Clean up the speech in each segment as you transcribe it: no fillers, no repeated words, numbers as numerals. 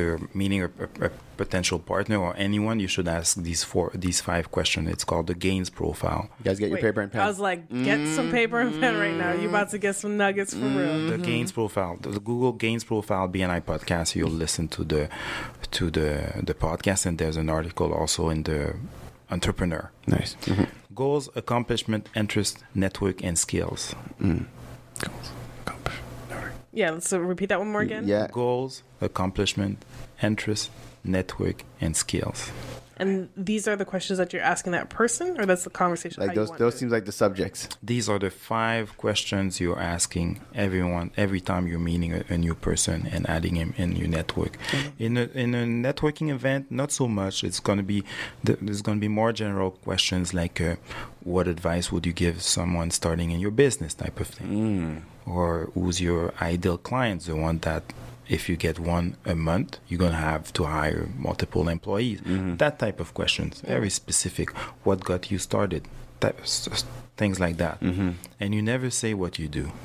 after meeting a potential partner or anyone, you should ask these 5 questions. It's called the Gains profile. You guys get your paper and pen. I was like, get some paper and pen right now. You about to get some nuggets for real. The Gains profile, the Google Gains profile BNI podcast. You'll listen to the podcast, and there's an article also in the Entrepreneur. Nice. Goals, accomplishment, interest, network, and skills. Goals, accomplishment. Yeah, so repeat that one more again. Yeah. Goals, accomplishment, interest, network, and skills. And these are the questions that you're asking that person, or that's the conversation? Like those seems like the subjects. These are the 5 questions you're asking everyone every time you're meeting a new person and adding him in your network. In a networking event, not so much. It's going to be there's going to be more general questions like what advice would you give someone starting in your business, type of thing, or who's your ideal client, the one that if you get one a month, you're going to have to hire multiple employees. That type of questions, very specific. What got you started? Things like that. And you never say what you do.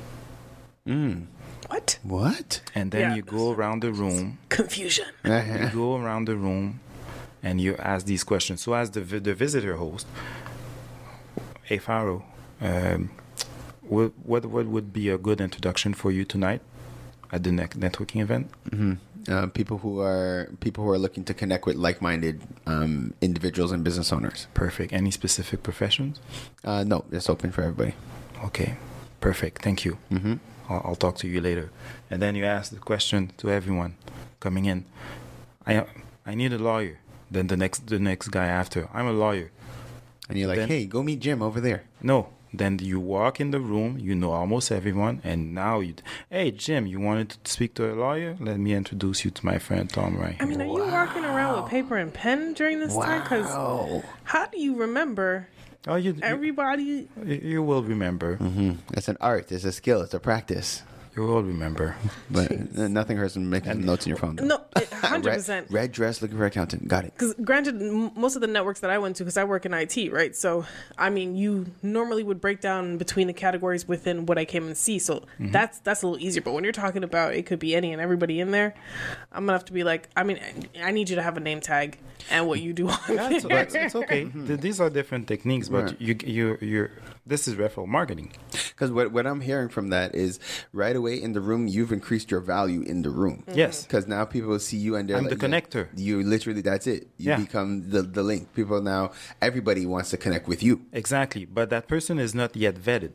What? And then you go around the room. Confusion. You go around the room and you ask these questions. So as the visitor host, hey, Pharaoh, what would be a good introduction for you tonight at the networking event? People who are looking to connect with like-minded individuals and business owners. Perfect. Any specific professions? No, it's open for everybody. Okay, perfect. Thank you. I'll talk to you later. And then you ask the question to everyone coming in. I need a lawyer. Then the next guy after, I'm a lawyer. And you're like, hey, go meet Jim over there. No. Then you walk in the room, you know almost everyone, and now hey, Jim, you wanted to speak to a lawyer? Let me introduce you to my friend Tom right here. I mean, are you walking around with paper and pen during this time? Because how do you remember everybody? You will remember. It's an art, it's a skill, it's a practice. You will remember. But nothing hurts than making notes in your phone. Though. No, 100%. Red dress, looking for accountant. Got it. Because granted, most of the networks that I went to, because I work in IT, right? So, I mean, you normally would break down between the categories within what I came and see. So that's a little easier. But when you're talking about it could be any and everybody in there, I'm going to have to be like, I mean, I need you to have a name tag and what you do on it's okay. These are different techniques, but you're this is referral marketing. Because what I'm hearing from that is right away in the room, you've increased your value in the room. Yes. Because now people will see you and they're I'm the connector. You literally, that's it. You become the link. People now, everybody wants to connect with you. Exactly. But that person is not yet vetted.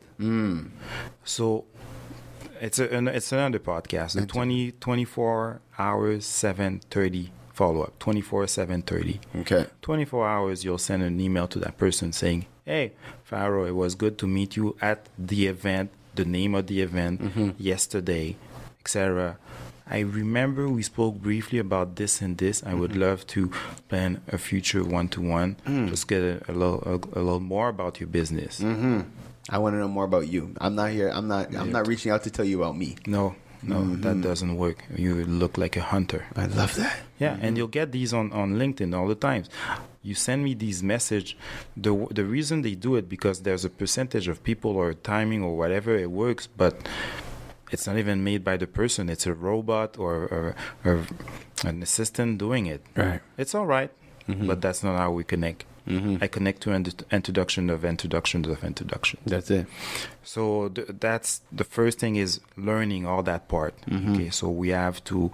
So it's another podcast. The 24 hours, 7:30 follow-up. 24, 7:30. Okay. 24 hours, you'll send an email to that person saying, hey, Pharaoh, it was good to meet you at the event, the name of the event, yesterday, etc. I remember we spoke briefly about this and this. I would love to plan a future one-to-one. Just get a little more about your business. I want to know more about you. I'm not here. I'm not reaching out to tell you about me. No, that doesn't work. You look like a hunter. I love that. Yeah, and you'll get these on LinkedIn all the time. You send me these message. The reason they do it because there's a percentage of people or timing or whatever it works, but it's not even made by the person. It's a robot or an assistant doing it. Right. It's all right, but that's not how we connect. I connect to introduction of introductions of introduction. That's it. So that's the first thing is learning all that part. Okay, so we have to,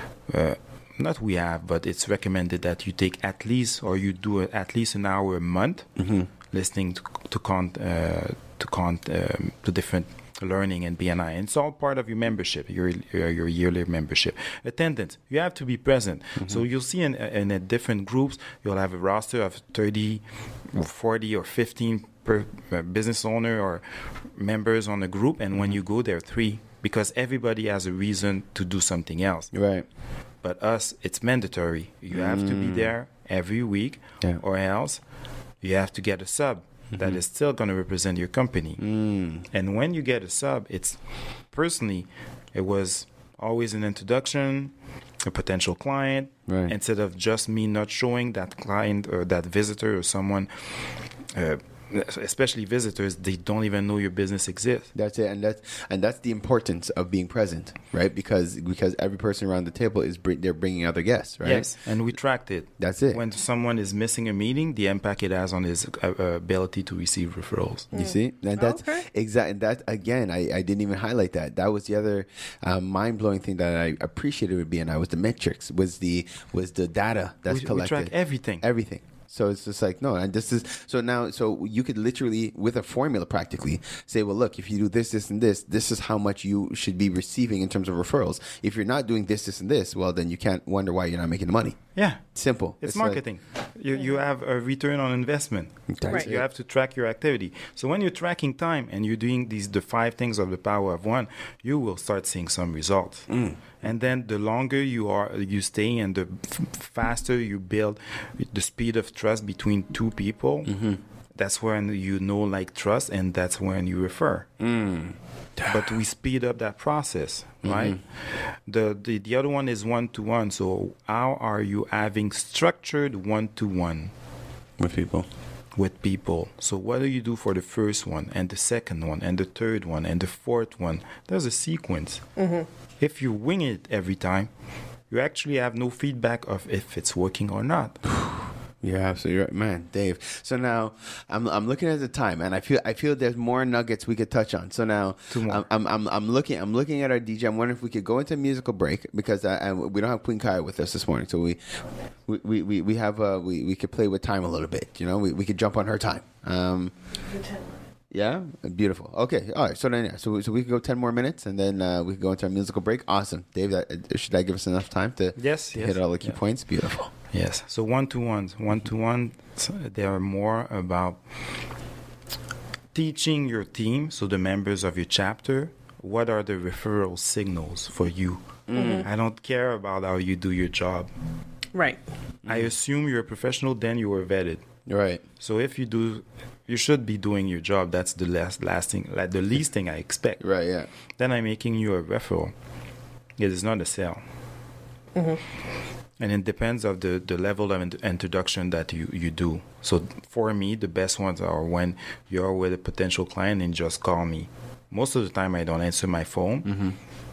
but it's recommended that you take at least, or you do at least an hour a month listening to different learning and BNI. And it's all part of your membership, your yearly membership. Attendance, you have to be present. So you'll see in different groups, you'll have a roster of 30 or 40 or 15 per business owner or members on the group. And when you go there, 3, because everybody has a reason to do something else. Right. But us, it's mandatory. You have to be there every week, or else you have to get a sub that is still going to represent your company. And when you get a sub, it was always an introduction, a potential client, instead of just me not showing that client or that visitor or someone especially visitors, they don't even know your business exists. That's it, and that's the importance of being present, right? Because every person around the table they're bringing other guests, right? Yes, and we tracked it. That's it. When someone is missing a meeting, the impact it has on his ability to receive referrals. You see, and that's Okay. exactly that. Again, I didn't even highlight that. That was the other mind blowing thing that I appreciated with BNI was the metrics, was the data that's We collected. track everything. Everything. So it's just like, no, and this is, so you could literally, with a formula practically, say, well, look, if you do this, this, and this is how much you should be receiving in terms of referrals. If you're not doing this, this, and this, well, then you can't wonder why you're not making the money. Yeah. Simple. It's like- marketing. You have a return on investment. That's Right. You have to track your activity. So when you're tracking time and you're doing the 5 things of the power of one, you will start seeing some results. And then the longer you stay and the faster you build the speed of trust between two people, that's when you know, like, trust, and that's when you refer. But we speed up that process, right? The other one is one-to-one. So how are you having structured one-to-one with people. with people? So what do you do for the first one and the second one and the third one and the fourth one? There's a sequence. If you wing it every time, you actually have no feedback of if it's working or not. You're absolutely right, man, Dave. So now I'm looking at the time, and I feel there's more nuggets we could touch on. So now 2 more. I'm looking at our DJ. I'm wondering if we could go into a musical break because we don't have Queen Kaya with us this morning, so we have we could play with time a little bit. You know, we could jump on her time. Yeah, beautiful. Okay, all right. So then, so we could go 10 more minutes, and then we could go into our musical break. Awesome, Dave. Should that give us enough time to Yes, to yes, hit all the key yeah. points? Beautiful. Yes. So one-to-ones, they are more about teaching your team, so the members of your chapter, what are the referral signals for you. I don't care about how you do your job. Right. I assume you're a professional, then you were vetted. Right. So if you should be doing your job. That's the the least thing I expect. Right. Yeah. Then I'm making you a referral. It is not a sale. And it depends of the level of introduction that you do. So for me, the best ones are when you're with a potential client and just call me. Most of the time, I don't answer my phone.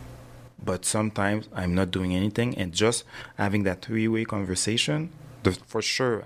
But sometimes I'm not doing anything, and just having that 3-way conversation, for sure,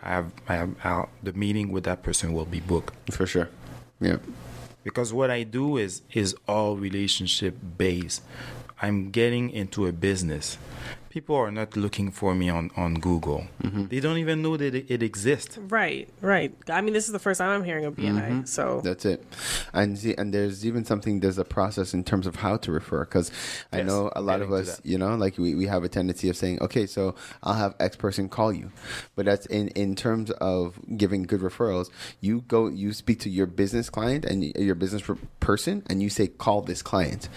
the meeting with that person will be booked. For sure. Yeah. Because what I do is all relationship based. I'm getting into a business. People are not looking for me on Google. They don't even know that it exists. Right. I mean, this is the first time I'm hearing of BNI, so That's it. And there's even there's a process in terms of how to refer, because I Yes, know a lot of getting to us, that. you know, like we have a tendency of saying, okay, so I'll have X person call you. But that's in terms of giving good referrals, you speak to your business client and your business person, and you say, call this client.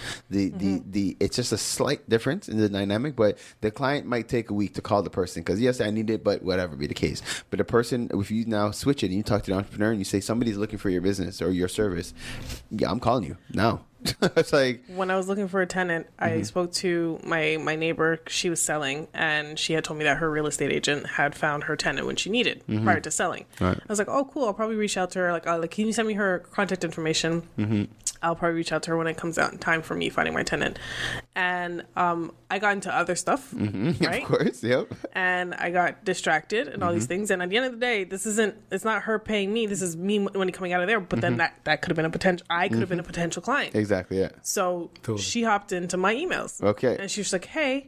It's just a slight difference in the dynamic, but the client might take a week to call the person because, yes, I need it, but whatever be the case. But the person, if you now switch it and you talk to the entrepreneur and you say somebody's looking for your business or your service, yeah, I'm calling you now. It's like, when I was looking for a tenant, I spoke to my neighbor. She was selling, and she had told me that her real estate agent had found her tenant when she needed prior to selling. Right. I was like, oh, cool. I'll probably reach out to her. Like, can you send me her contact information? I'll probably reach out to her when it comes out in time for me finding my tenant. And I got into other stuff, right? of course, yep. And I got distracted and all these things. And at the end of the day, it's not her paying me. This is me money coming out of there. But then that could have been I could have been a potential client. Exactly, yeah. So Totally. she hopped into my emails. Okay. And she was like, hey,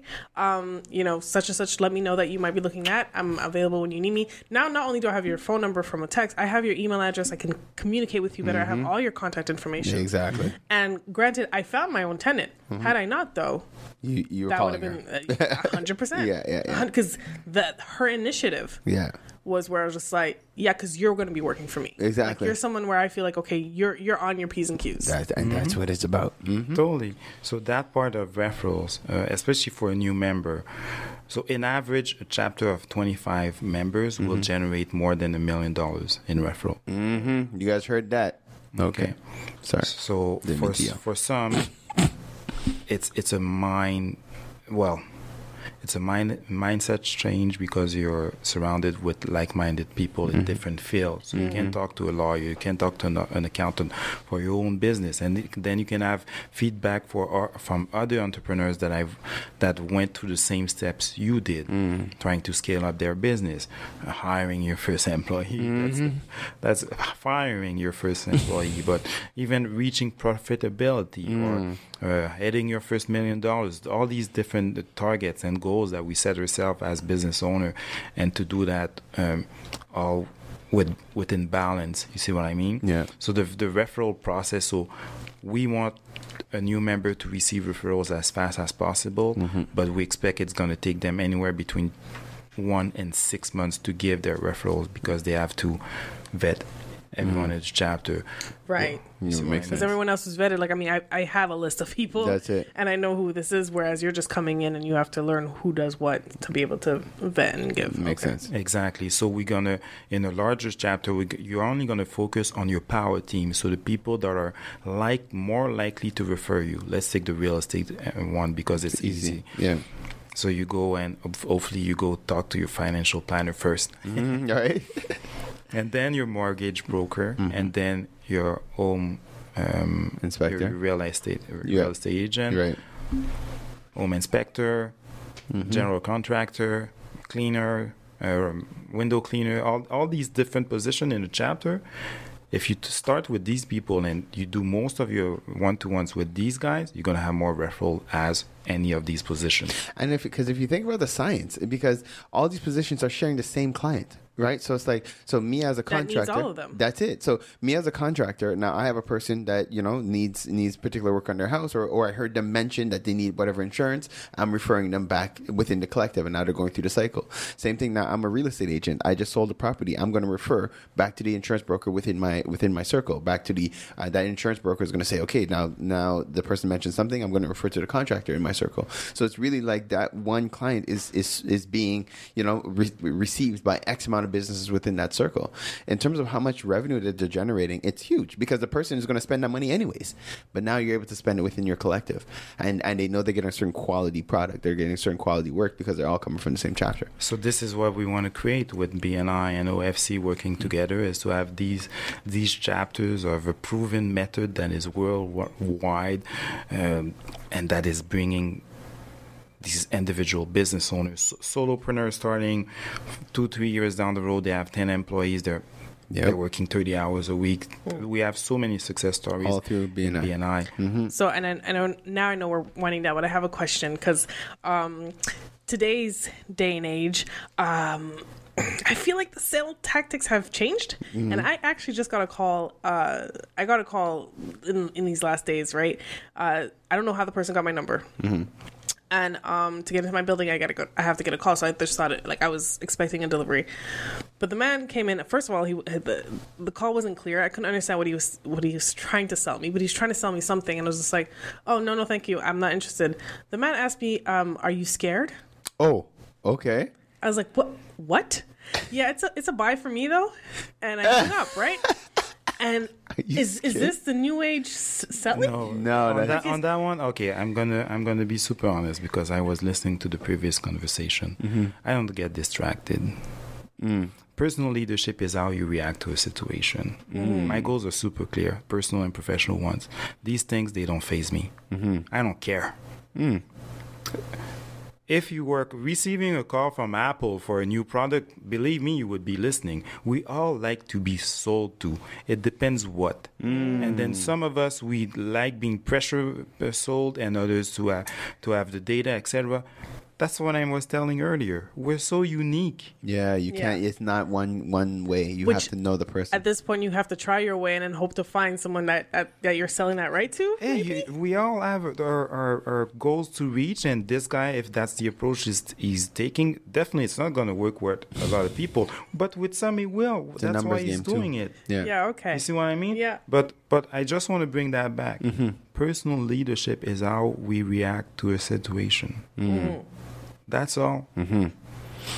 such and such, let me know that you might be looking at. I'm available when you need me. Now, not only do I have your phone number from a text, I have your email address. I can communicate with you better. I have all your contact information. Exactly. And granted, I found my own tenant. Had I not, though, You were that would calling have her. been 100%. Yeah. Because her initiative Yeah. was where I was just like, yeah, because you're going to be working for me. Exactly. Like, you're someone where I feel like, okay, you're on your P's and Q's. That's what it's about. Totally. So that part of referrals, especially for a new member. So in average, a chapter of 25 members will generate more than $1 million in referral. You guys heard that? Okay. Sorry. So Didn't mean to yell. for some, it's it's a mindset change because you're surrounded with like-minded people in different fields. So you can't talk to a lawyer, you can't talk to an accountant for your own business, and then you can have feedback from other entrepreneurs that went through the same steps you did, trying to scale up their business, hiring your first employee. That's firing your first employee, but even reaching profitability or hitting your first $1 million. All these different targets and goals that we set ourselves as business owner, and to do that all within balance. You see what I mean? Yeah. So the referral process. So we want a new member to receive referrals as fast as possible, but we expect it's going to take them anywhere between 1 and 6 months to give their referrals because they have to vet everyone in each chapter. Right. Because everyone else is vetted. Like, I mean, I have a list of people. That's it. And I know who this is, whereas you're just coming in and you have to learn who does what to be able to vet and give. Makes sense. Exactly. So we're going to, in a larger chapter, you're only going to focus on your power team. So the people that are more likely to refer you. Let's take the real estate one because it's easy. Yeah. So you go and hopefully you go talk to your financial planner first. All right. And then your mortgage broker, and then your home inspector, your real estate agent, right? Home inspector, general contractor, cleaner, window cleaner. All these different positions in the chapter. If you start with these people and you do most of your one-to-ones with these guys, you're going to have more referral as any of these positions. And if you think about the science, because all these positions are sharing the same client, right? So it's like, so me as a contractor, that needs all of them. That's it. So me as a contractor, now I have a person that, needs particular work on their house, or I heard them mention that they need whatever insurance. I'm referring them back within the collective, and now they're going through the cycle. Same thing now, I'm a real estate agent. I just sold a property. I'm going to refer back to the insurance broker within my circle, back to the that insurance broker is going to say, okay, now the person mentioned something, I'm going to refer to the contractor in my circle. So it's really like that one client is being, received by X amount of businesses within that circle. In terms of how much revenue that they're generating, it's huge because the person is going to spend that money anyways. But now you're able to spend it within your collective, and they know they're getting a certain quality product. They're getting a certain quality work because they're all coming from the same chapter. So this is what we want to create with BNI and OFC working together, is to have these chapters of a proven method that is worldwide, and that is bringing these individual business owners, solopreneurs starting 2-3 years down the road, they have 10 employees. They're working 30 hours a week. We have so many success stories all through BNI. So, now I know we're winding down, but I have a question because today's day and age, I feel like the sales tactics have changed, and I actually just got a call. I got a call in these last days, right? I don't know how the person got my number. And to get into my building, I have to get a call. So I just thought I was expecting a delivery, but the man came in. First of all, the call wasn't clear. I couldn't understand what he was trying to sell me, but he's trying to sell me something, and I was just like, "Oh no, thank you, I'm not interested." The man asked me, "Are you scared?" Oh, okay. I was like, "What? Yeah, it's a buy for me though," and I hung up, right? And is this the new age selling? No. On that one, okay, I'm gonna be super honest because I was listening to the previous conversation. I don't get distracted. Personal leadership is how you react to a situation. My goals are super clear, personal and professional ones. These things, they don't faze me. I don't care. If you were receiving a call from Apple for a new product, believe me, you would be listening. We all like to be sold to. It depends what. And then some of us, we like being pressure sold, and others to have the data, etc. That's what I was telling earlier. We're so unique. Yeah, you can't. It's not one way. You have to know the person. At this point, you have to try your way and then hope to find someone that you're selling that right to. Hey, we all have our goals to reach, and this guy, if that's the approach he's taking, definitely it's not going to work with a lot of people. But with some, he will. That's why he's doing it. Yeah. Okay. You see what I mean? Yeah. But I just want to bring that back. Personal leadership is how we react to a situation. That's all.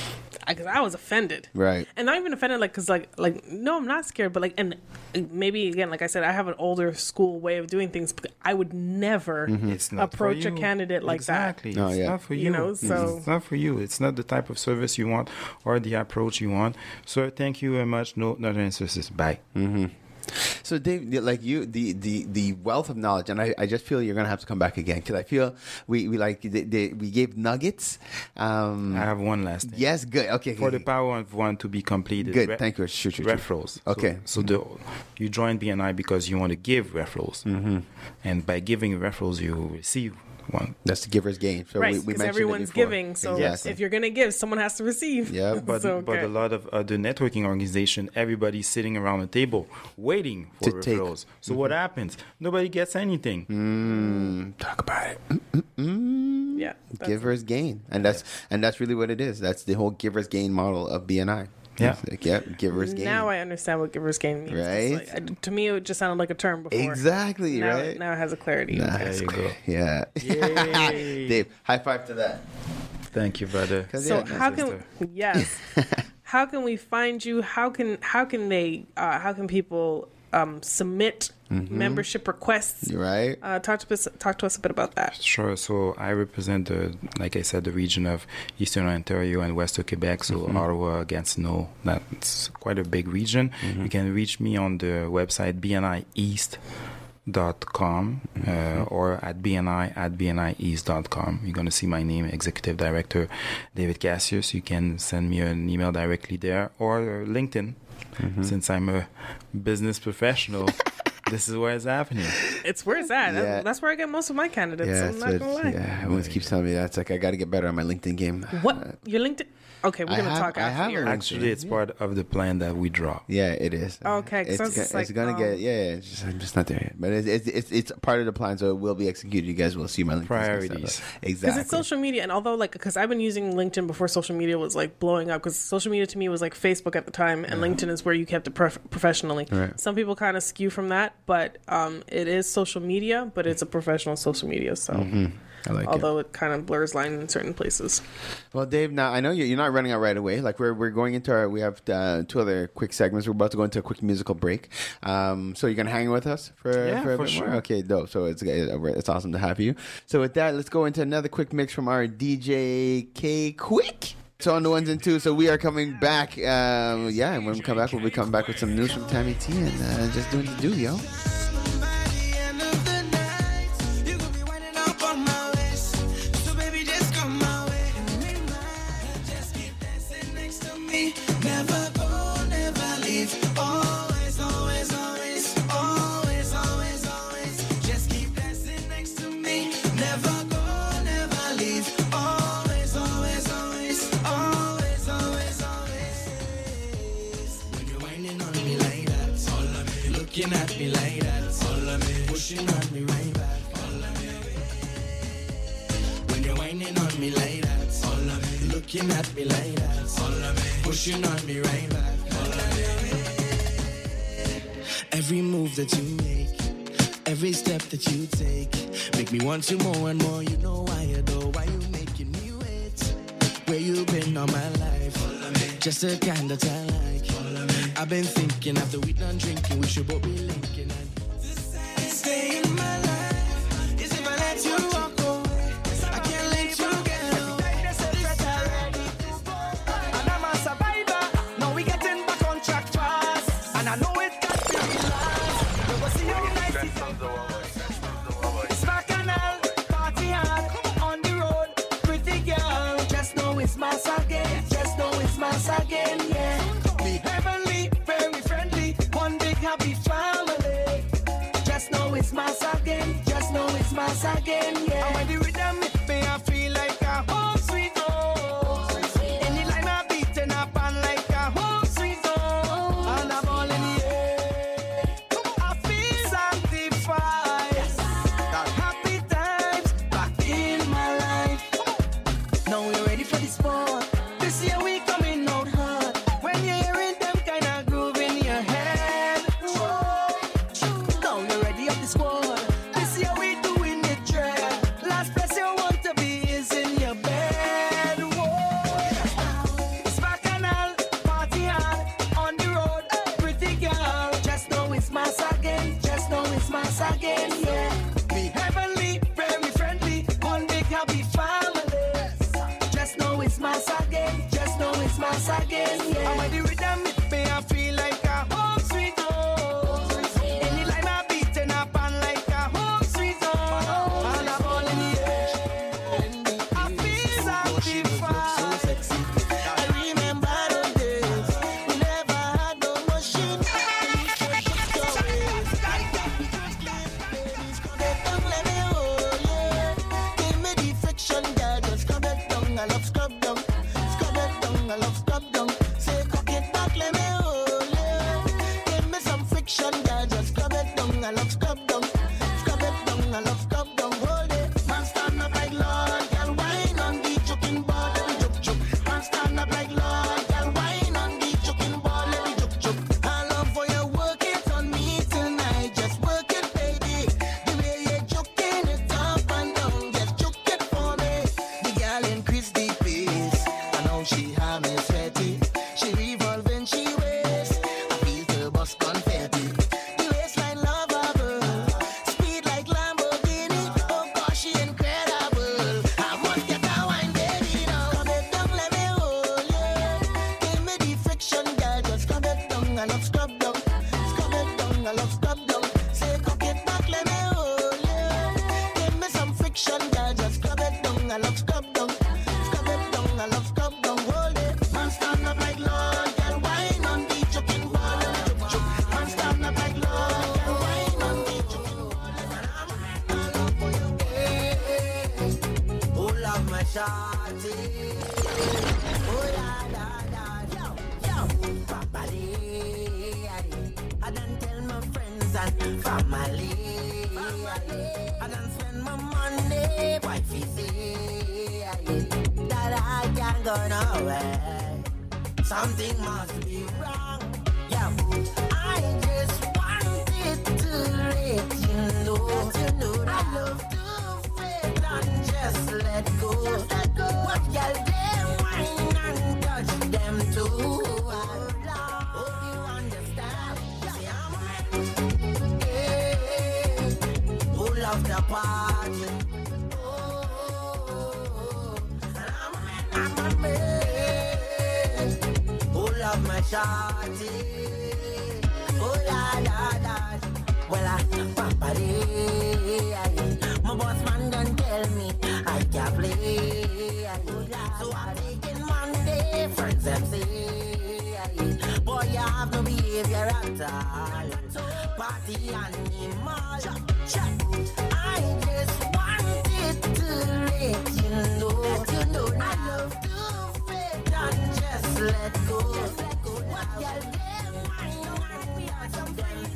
because I was offended. Right. And not even offended, like, because, like, no, I'm not scared, but, like, and maybe, again, like I said, I have an older school way of doing things, but I would never It's not for approach a you. candidate like Exactly. No, It's yeah. not for You you. know, so- It's not for you. It's not the type of service you want or the approach you want. So thank you very much. No, not answers. Bye. So Dave, like you, the wealth of knowledge, and I just feel you're gonna have to come back again because I feel we like we gave nuggets. I have one last thing. Yes, good. Okay, For the power of one to be completed. good. Thank you. Shoot. Referrals. Okay. So you join BNI because you want to give referrals, and by giving referrals, you receive one. That's the giver's gain. So right, we because mentioned it everyone's before. giving. So Exactly. if you're going to give, someone has to receive. Yeah, But So, but a lot of other networking organization, everybody's sitting around the table waiting for To take. referrals. So what happens? Nobody gets anything. Talk about it. Yeah. that's- Giver's gain, and that's really what it is. That's the whole giver's gain model of BNI. Yeah. It's like, yeah, giver's gain. Now I understand what giver's gain means. It's Right? like, to me, it just sounded like a term before. Exactly, Now, right? now it has a clarity. Nah, Okay. that's you great. go. Yeah. Yay. Dave, high five to that. Thank you, brother. 'Cause, So yeah, how sister. can yes? How can we find you? How can people submit membership requests? You're right. Talk to us a bit about that. Sure. So I represent like I said, the region of Eastern Ontario and Western Quebec. So Ottawa, Gatineau. That's quite a big region. You can reach me on the website bnieast.com or at bnieast.com. You're going to see my name, Executive Director David Cassius. You can send me an email directly there or LinkedIn. Since I'm a business professional, this is where it's happening. It's where it's at. Yeah. That's where I get most of my candidates. Yeah, I'm not gonna lie. yeah. Everyone keeps telling me that. It's like I got to get better on my LinkedIn game. What your LinkedIn? Okay, we're I gonna have- talk I after have here. a Actually, it's part of the plan that we draw. Yeah, it is. Okay, 'cause I was it's, just it's like, gonna oh. get I'm just not there yet. But it's part of the plan, so it will be executed. You guys will see my LinkedIn Priorities. stuff. Because Exactly. it's social media, and although because I've been using LinkedIn before social media was like blowing up, because social media to me was like Facebook at the time, and LinkedIn is where you kept it professionally. Right. Some people kind of skew from that, but it is social media, but it's a professional social media. So I like it. although it kind of blurs lines in certain places. Well, Dave, now I know you're not running out right away. Like we're going into we have 2 other quick segments. We're about to go into a quick musical break. So you're gonna hang with us for Yeah, a for bit sure. more? Okay, dope. So it's awesome to have you. So with that, let's go into another quick mix from our DJ K Quick. So on the ones and twos. So we are coming back. And when we come back, we'll be coming back with some news from Tammy T and just doing the do, yo. Looking at me like that, follow me, pushing on me right back, follow me. When you're whining on me like that, follow me, looking at me like that, follow me, pushing on me right back, follow me. Every move that you make, every step that you take, make me want you more and more. You know why, though, why you making me wait? Where you been all my life? Follow me. Just the kind that I like. Follow me. I've been thinking after we done drinking, we should both be linking. And the saddest day in my life is if I let you walk away. I can't let you get away. And I'm a survivor. Now we getting back on track fast. And I know it got to be last. You go see how nice it is. It's bacchanal, party hard, on the road, pretty girl. Just know it's mass again. Just know it's mass again, yeah. Be heavenly, very friendly, one big happy family. Just know it's mass again. Just know it's mass again, yeah. And when the rhythm hit me, I feel like a home sweet home. Any line I beating up and like a home sweet home. And I'm all in the air. I feel sanctified. Got happy times back in my life. Now we're ready for the sport. This year we coming out hard. When you're hearing them kind of groove in your head. Now you're ready up the squad. This year we doing it dread. Last place you want to be is in your bed. Whoa. It's back Christmas again, yeah. And when the rhythm hit me, I feel like a home sweet home. Any line I beat and I pan like a home sweet home. And I'm all in the air. I feel sanctified. So sexy. I remember those days. We never had no machine. Let me hold you. Give me the friction, girl. Just scrub it down. I love scrub down. Scrub it down. I love scrub down. Say cock it back. Let me hold you. Give me some friction, girl. Just scrub it down. I love scrub down. Scrub it down. I love scrub down. Hold it. Man stand up like Lord. Girl wine on the joking ball. Let me juke juke. Man stand up like Lord. Girl wine on the joking ball. Let me juke juke. I love for you work it on me tonight. Just work it, baby. The way you're joking it up and down. Just juke it for me. The girl increase the pace. I know she have me sweaty. She revolving, she waist. I feel the bus confetti. The waistline lovable. Speed like Lamborghini. Oh gosh, she incredible. I must get a wine, baby, now. Scrub it down, let me hold you. Give me the friction, girl. Just scrub it down. I love scrub down. Scrub it down. I love scrub down. Say cock it back, let me hold you. Give me some friction, girl. Just scrub it down. I love scrub down. Scrub it down. I love scrub down. Hold it. Man stand up like Lord. Girl wine on the joking ball. Juk, juk. Man stand up like Lord. Girl wine on the joking ball. I love for you. Oh, love my shawty. Oh, yo, family. I done tell my friends and family. I done spend my money, wifey say that I can't go nowhere. Something must be wrong. Yeah, I just wanted to let you know I love to fit and just let go. What y'all them wine and touch them too. Hope you understand. See, I'm who love the party. I'm a man who love my shawty. Oh la la la. Well, papa my boss man done tell me I can't play. So I'm taking Monday, friends them say, boy, you have no behavior at all. Party animal. I just wanted to let you know I love to fit and just let go. What y'all them wine we are some friends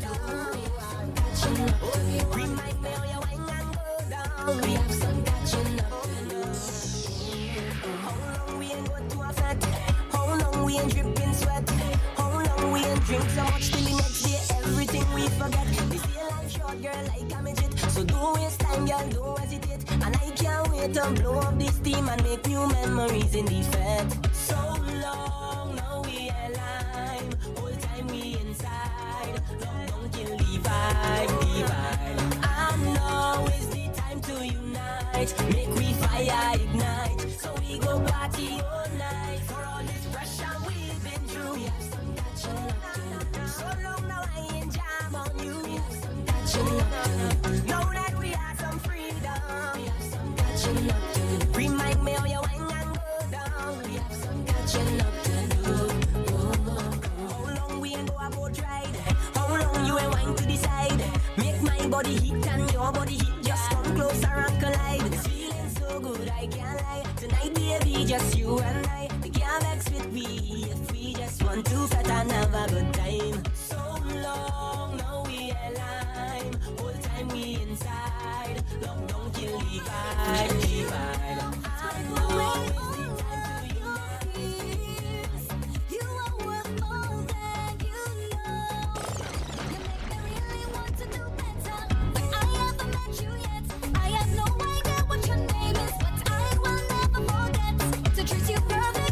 too. Remind me how you wine and go down. We have some catching up to do. How long we ain't go to a fete? How long we ain't dripping sweat? How long we ain't drink so much till the next day everything we forget. This year life short, girl, like a midget. So don't waste time, girl, don't hesitate. And I can't wait to blow up this steam and make new memories in the fete. So long, now we alive. Whole time we inside. Long don't kill the vibe, the vibe. I know it's the time to unite. Make we fire ignite. So we go party all night. For all this pressure we've been through. We have some catching up to do. So long now I ain't jam on you. We have some catching up to do. Now that we have some freedom. We have some catching up to do. Remind me how you wine and go down. We have some catching up to do. How long we ain't go a boat ride? How long you ain't wine to the side? Make my body hit and your body hit. Just come closer and collide. It's feeling so good, I can't lie. Tonight, baby, just you and I. We can't vex with we if we just want to fete and have a good time. So long, now we alive. Whole time we inside. Long don't kill the vibe, the vibe. I know it's the time to unite. You are worth more than you know. You make me really want to do better, but I haven't met you yet. I have no idea what your name is, but I will never forget to treat you perfect.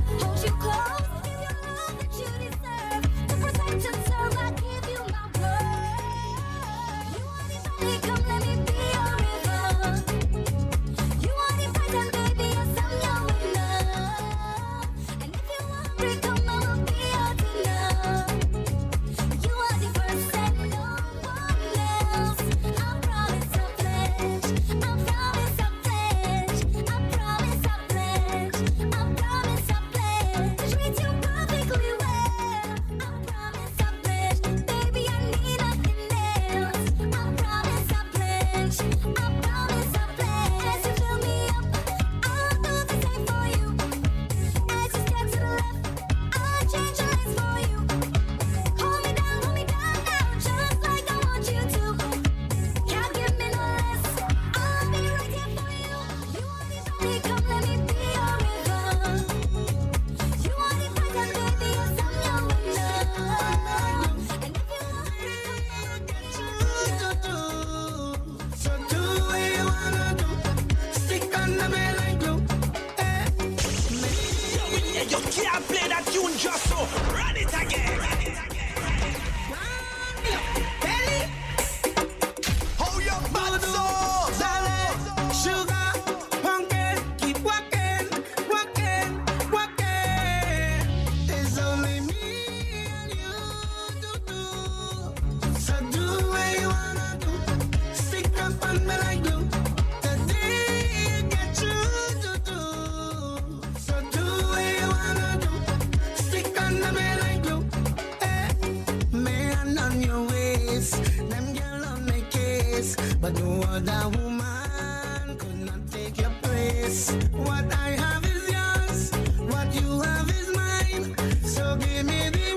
dangerous, so run it again. Hold your bad sauce. Sugar, pumpkin, keep walking, walking, walking. It's only me and you, do. So do what you wanna do. Stick up on me like glue. The day you get you, do. So do what you wanna do. Stick under me like glue. Man on your waist, them girl on my case, but no other woman could not take your place. What I have is yours, what you have is mine. So give me the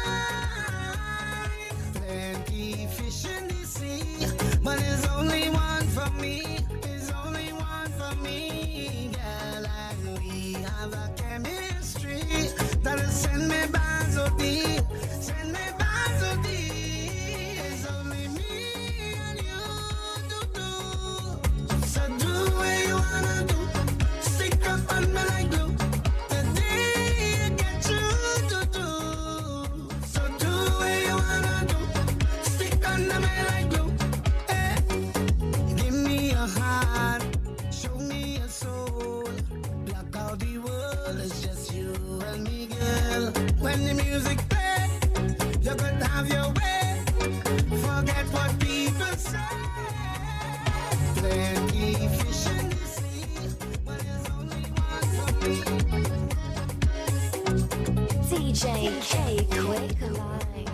wine. Plenty fish in the sea, but there's only one for me. There's only one for me, girl, and we have a chemistry that'll send me bands of deep. Send me bands of deep. It's only me and you, do. So do what you wanna do. Stick up on me like glue. The day you get you, do. So do what you wanna do. Stick under me like glue. Give me your heart. Show me your soul. Block out the world. It's just you and me, girl. When the music play, you could have your way. Forget what people say. Plenty fish in the sea, but there's only one for me. DJ K Quick Live.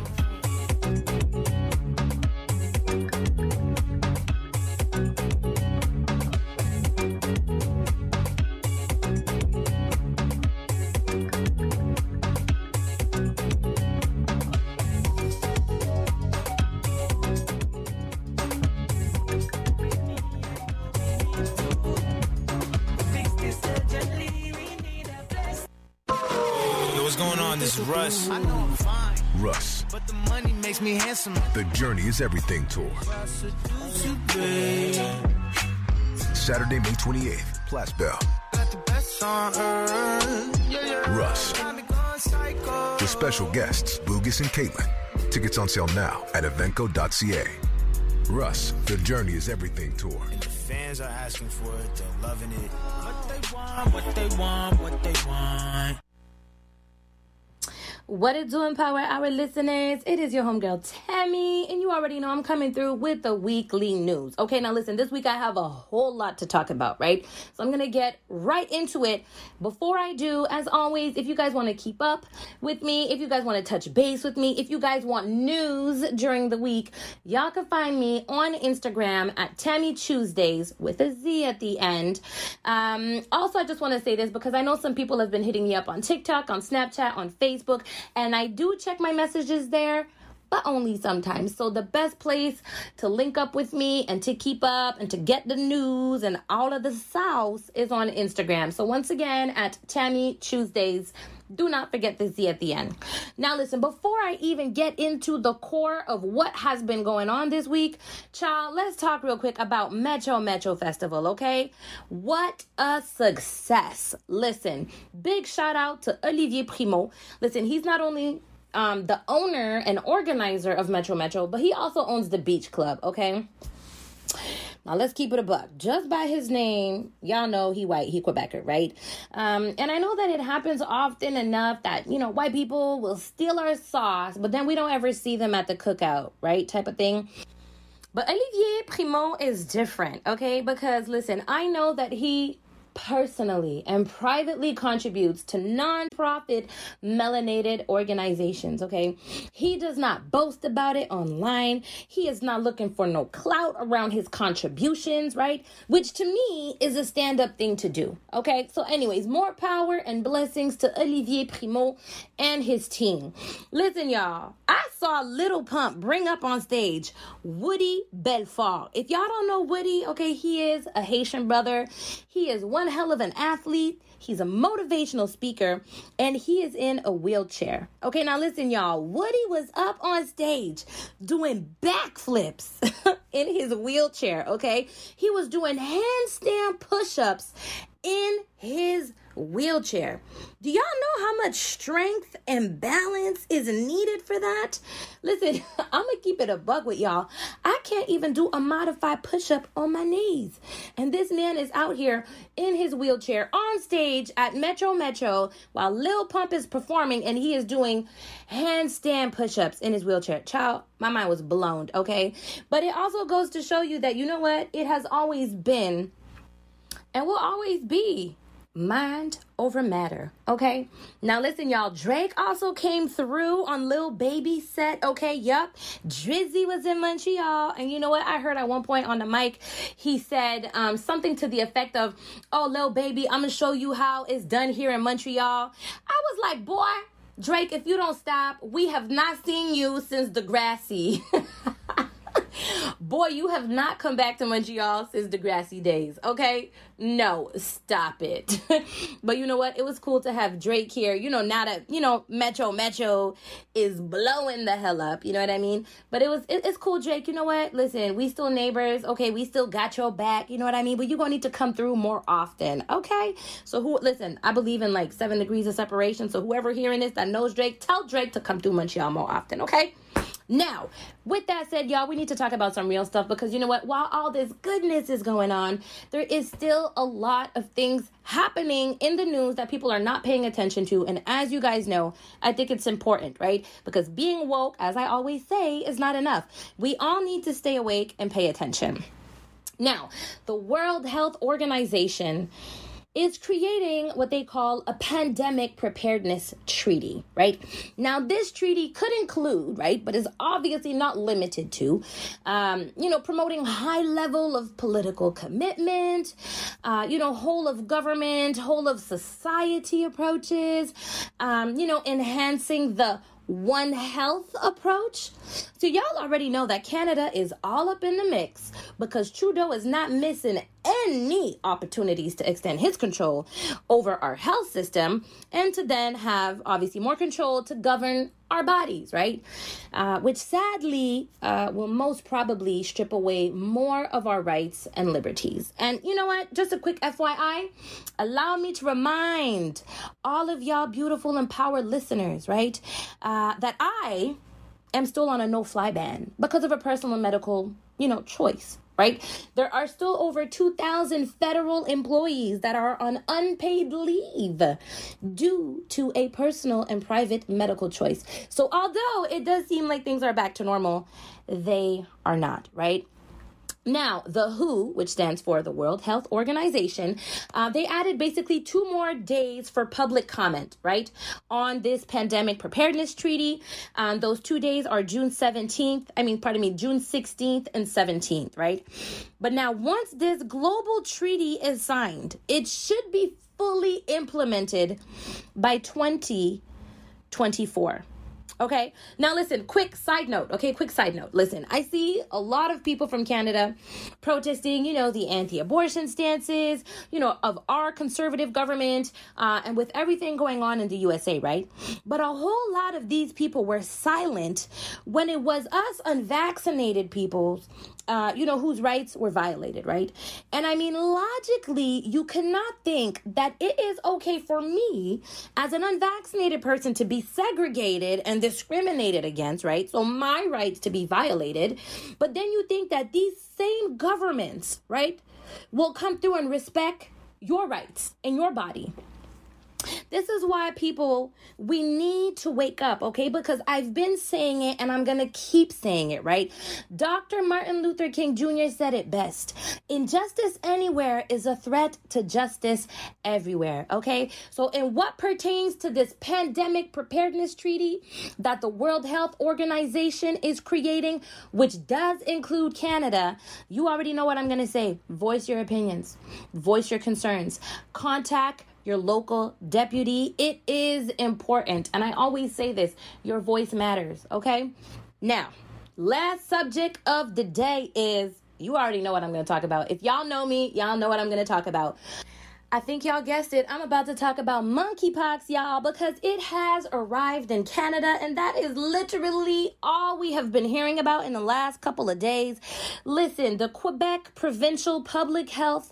Yo, what's going on? This is Russ. I know I'm fine, Russ, but the money makes me handsome. the Journey is Everything tour. Saturday, May 28th, Place Bell. Got the best on earth. Yeah. Russ, Got me going psycho. with special guests Bugis and Caitlin. Tickets on sale now at eventco.ca. Russ, the Journey is Everything tour. The fans are asking for it. They're loving it. What they want, what they want, what they want. What it doing, Power Hour listeners? It is your homegirl, Tammy, and you already know I'm coming through with the weekly news. Okay, now listen, this week I have a whole lot to talk about, right? So I'm going to get right into it. Before I do, as always, if you guys want to keep up with me, if you guys want to touch base with me, if you guys want news during the week, y'all can find me on Instagram at Tammy Tuesdays with a Z at the end. Also, I just want to say this because I know some people have been hitting me up on TikTok, on Snapchat, on Facebook, and I do check my messages there, but only sometimes. So the best place to link up with me and to keep up and to get the news and all of the sauce is on Instagram. So once again, at Tammy Tuesdays. Do not forget the Z at the end. Now listen, before I even get into the core of what has been going on this week, child, let's talk real quick about Metro Festival, okay? What a success. Listen, big shout out to Olivier Primo. Listen, he's not only the owner and organizer of Metro, but he also owns the Beach Club, okay? Now, let's keep it a buck. Just by his name, y'all know he white, he Quebecer, right? And I know that it happens often enough that, you know, white people will steal our sauce, but then we don't ever see them at the cookout, right? Type of thing. But Olivier Primo is different, okay? Because, listen, I know that he personally and privately contributes to non-profit melanated organizations, okay? He does not boast about it online. He is not looking for no clout around his contributions, right? Which to me is a stand-up thing to do, okay? So anyways, more power and blessings to Olivier Primo and his team. Listen, y'all, I saw Little Pump bring up on stage Woody Belfort. If y'all don't know Woody, okay, he is a Haitian brother. He is one hell of an athlete. He's a motivational speaker, and he is in a wheelchair. Okay, now listen, y'all. Woody was up on stage doing backflips in his wheelchair, okay? He was doing handstand push-ups in his wheelchair. Do y'all know how much strength and balance is needed for that? Listen, I'm gonna keep it a buck with y'all. I can't even do a modified push-up on my knees. And this man is out here in his wheelchair on stage at Metro while Lil Pump is performing and he is doing handstand push-ups in his wheelchair. Child, my mind was blown, okay? But it also goes to show you that, you know what? It has always been and will always be mind over matter, okay? Now listen, y'all, Drake also came through on Lil Baby's set, okay? Yup, Drizzy was in Montreal, and you know what? I heard at one point on the mic, he said something to the effect of, oh, Lil Baby, I'm gonna show you how it's done here in Montreal. I was like, boy, Drake, if you don't stop, we have not seen you since Degrassi. Boy, you have not come back to Montreal since Degrassi days, okay? No, stop it. But you know what? It was cool to have Drake here. You know, now that, you know, Metro is blowing the hell up. You know what I mean? But it's cool, Drake. You know what? Listen, we still neighbors. Okay, we still got your back. You know what I mean? But you're going to need to come through more often, okay? So listen, I believe in like 7 degrees of separation. So whoever hearing this that knows Drake, tell Drake to come through Montreal more often, okay? Now, with that said, y'all, we need to talk about some real stuff because you know what? While all this goodness is going on, there is still a lot of things happening in the news that people are not paying attention to. And as you guys know, I think it's important, right? Because being woke, as I always say, is not enough. We all need to stay awake and pay attention. Now, the World Health Organization is creating what they call a pandemic preparedness treaty, right? Now, this treaty could include, right, but is obviously not limited to, promoting high level of political commitment, whole of government, whole of society approaches, enhancing the One Health approach. So y'all already know that Canada is all up in the mix because Trudeau is not missing any opportunities to extend his control over our health system and to then have obviously more control to govern our bodies, right? Which sadly will most probably strip away more of our rights and liberties. And you know what? Just a quick FYI, allow me to remind all of y'all beautiful empowered listeners, right? That I am still on a no-fly ban because of a personal medical, choice. Right? There are still over 2,000 federal employees that are on unpaid leave due to a personal and private medical choice. So although it does seem like things are back to normal, they are not, right? Now, the WHO, which stands for the World Health Organization, they added basically 2 more days for public comment, right, on this pandemic preparedness treaty. Those 2 days are June 16th and 17th, right? But now, once this global treaty is signed, it should be fully implemented by 2024. Okay, now listen, quick side note. Listen, I see a lot of people from Canada protesting, the anti-abortion stances, of our conservative government, and with everything going on in the USA, right? But a whole lot of these people were silent when it was us unvaccinated people, whose rights were violated, right? And logically, you cannot think that it is okay for me as an unvaccinated person to be segregated and discriminated against, right? So my rights to be violated. But then you think that these same governments, right, will come through and respect your rights and your body. This is why we need to wake up, okay? Because I've been saying it and I'm going to keep saying it, right? Dr. Martin Luther King Jr. said it best. Injustice anywhere is a threat to justice everywhere, okay? So in what pertains to this pandemic preparedness treaty that the World Health Organization is creating, which does include Canada, you already know what I'm going to say. Voice your opinions. Voice your concerns. Contact your local deputy. It is important. And I always say this, your voice matters, okay? Now, last subject of the day is, you already know what I'm going to talk about. If y'all know me, y'all know what I'm going to talk about. I think y'all guessed it. I'm about to talk about monkeypox, y'all, because it has arrived in Canada, and that is literally all we have been hearing about in the last couple of days. Listen, the Quebec Provincial Public Health